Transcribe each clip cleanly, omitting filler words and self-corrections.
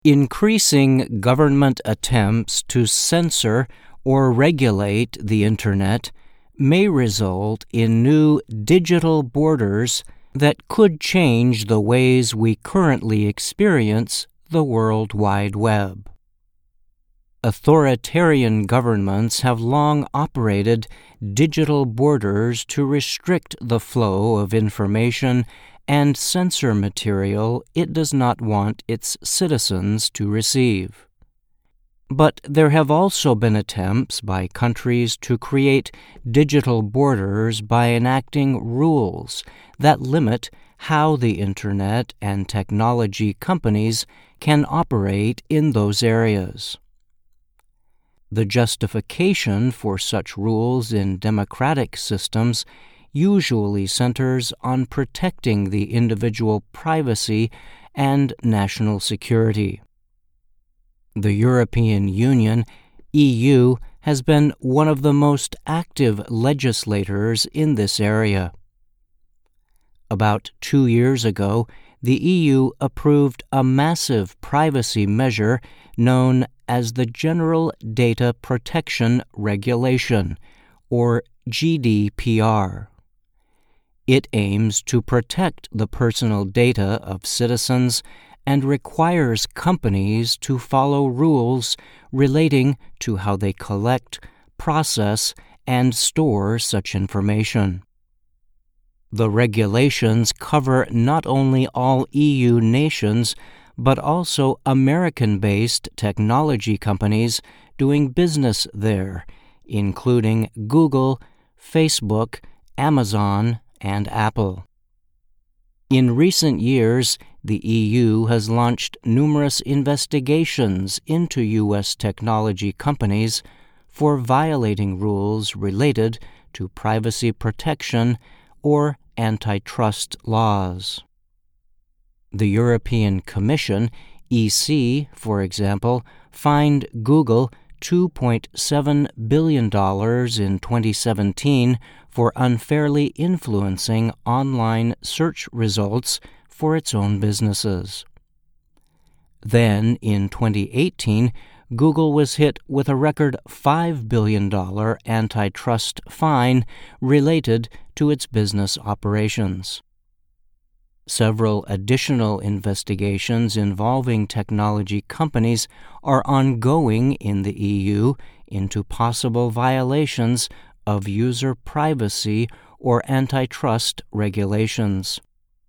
Increasing government attempts to censor or regulate the Internet may result in new digital borders that could change the ways we currently experience the World Wide Web. Authoritarian governments have long operated digital borders to restrict the flow of information and censor material it does not want its citizens to receive. But there have also been attempts by countries to create digital borders by enacting rules that limit how the Internet and technology companies can operate in those areas. The justification for such rules in democratic systems usually centers on protecting the individual privacy and national security. The European Union, EU, has been one of the most active legislators in this area. About 2 years ago, the EU approved a massive privacy measure known as the General Data Protection Regulation, or GDPR. It aims to protect the personal data of citizens and requires companies to follow rules relating to how they collect, process, and store such information. The regulations cover not only all EU nations, but also American-based technology companies doing business there, including Google, Facebook, Amazon, and Apple. In recent years, the EU has launched numerous investigations into U.S. technology companies for violating rules related to privacy protection or antitrust laws. The European Commission, EC, for example, fined Google $2.7 billion in 2017 for unfairly influencing online search results for its own businesses. Then, in 2018, Google was hit with a record $5 billion antitrust fine related to its business operations. Several additional investigations involving technology companies are ongoing in the EU into possible violations of user privacy or antitrust regulations.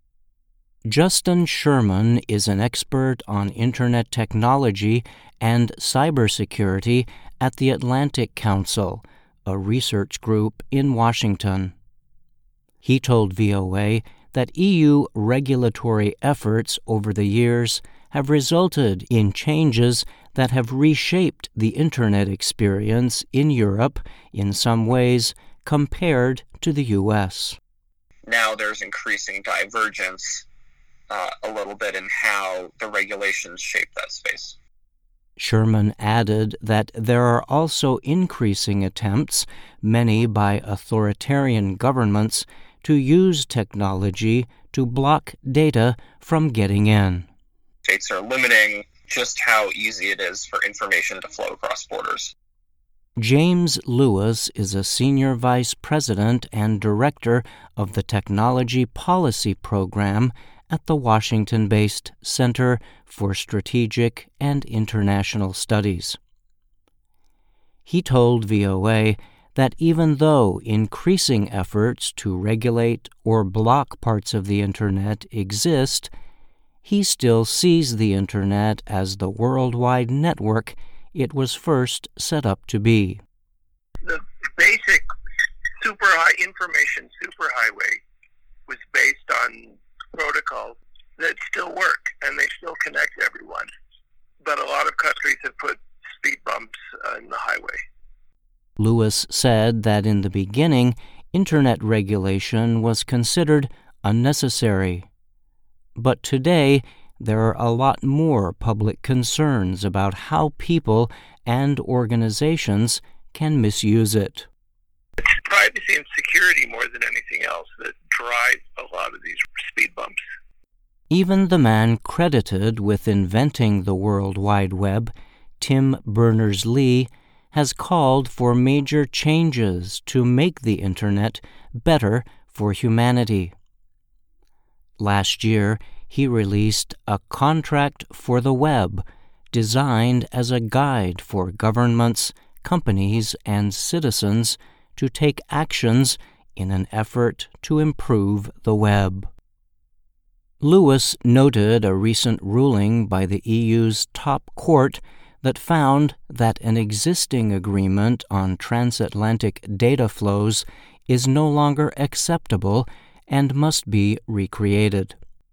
Justin Sherman is an expert on Internet technology and cybersecurity at the Atlantic Council, a research group in Washington. He told VOA that EU regulatory efforts over the years have resulted in changes that have reshaped the Internet experience in Europe in some ways compared to the U.S. Now there's increasing divergence a little bit in how the regulations shape that space. Sherman added that there are also increasing attempts, many by authoritarian governments, to use technology to block data from getting in. States are limiting just how easy it is for information to flow across borders. James Lewis is a senior vice president and director of the Technology Policy Program at the Washington-based Center for Strategic and International Studies. He told VOA that even though increasing efforts to regulate or block parts of the Internet exist, he still sees the Internet as the worldwide network it was first set up to be. The basic information superhighway was based on protocols that still work, and they still connect everyone. But a lot of countries have put speed bumps in the highway. Lewis said that in the beginning, Internet regulation was considered unnecessary. But today, there are a lot more public concerns about how people and organizations can misuse it. It's privacy and security more than anything else that drive a lot of these speed bumps. Even the man credited with inventing the World Wide Web, Tim Berners-Lee, has called for major changes to make the Internet better for humanity. Last year, he released A Contract for the Web, designed as a guide for governments, companies, and citizens to take actions in an effort to improve the web. Lewis noted a recent ruling by the EU's top court that found that an existing agreement on transatlantic data flows is no longer acceptable and must be recreated.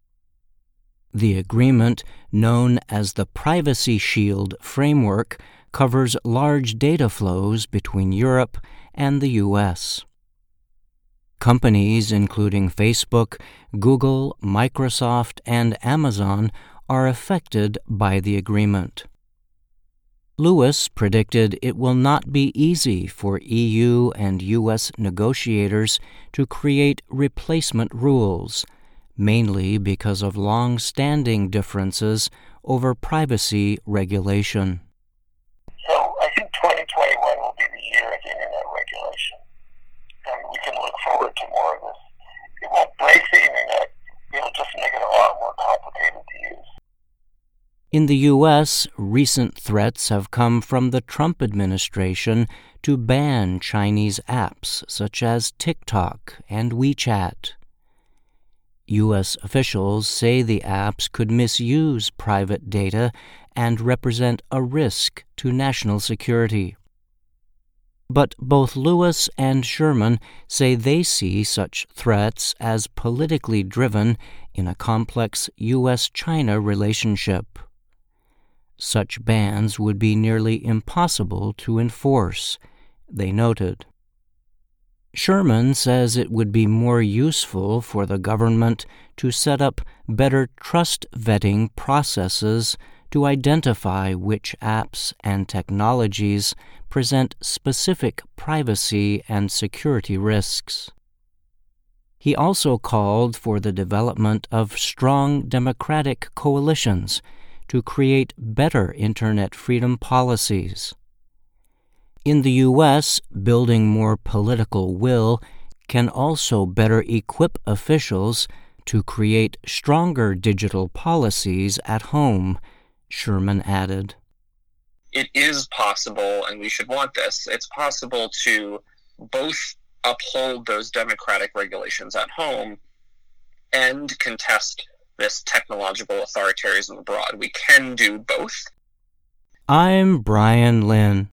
The agreement, known as the Privacy Shield Framework, covers large data flows between Europe and the U.S. Companies including Facebook, Google, Microsoft, and Amazon are affected by the agreement. Lewis predicted it will not be easy for EU and U.S. negotiators to create replacement rules, mainly because of long-standing differences over privacy regulation. So I think 2021 will be the year of internet regulation, and we can look forward to more of this. It won't break the internet, it'll just make it a lot more complicated to use. In the U.S., recent threats have come from the Trump administration to ban Chinese apps such as TikTok and WeChat. U.S. officials say the apps could misuse private data and represent a risk to national security. But both Lewis and Sherman say they see such threats as politically driven in a complex U.S.-China relationship. Such bans would be nearly impossible to enforce, they noted. Sherman says it would be more useful for the government to set up better trust-vetting processes to identify which apps and technologies present specific privacy and security risks. He also called for the development of strong democratic coalitions to create better Internet freedom policies. In the U.S., building more political will can also better equip officials to create stronger digital policies at home, Sherman added. It is possible, and we should want this, it's possible to both uphold those democratic regulations at home and contest this technological authoritarianism abroad. We can do both. I'm Brian Lynn.